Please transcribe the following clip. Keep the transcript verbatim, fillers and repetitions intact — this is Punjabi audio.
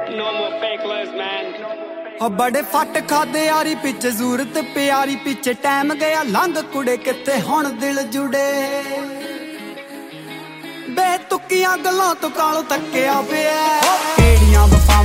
No more fake lives, man. ਹੋ ਬੜੇ ਫੱਟ ਖਾਦੇ ਯਾਰੀ ਪਿੱਛੇ ਜ਼ੂਰਤ ਪਿਆਰੀ ਪਿੱਛੇ ਟਾਈਮ ਗਿਆ ਲੰਘ ਕੁੜੇ ਕਿੱਥੇ ਹੁਣ ਦਿਲ ਜੁੜੇ ਬੇਤੁਕੀਆਂ ਗੱਲਾਂ ਤੋਂ ਕਾਲ ਤੱਕਿਆ ਪਿਆ ਕਿਹੜੀਆਂ ਵਫਾ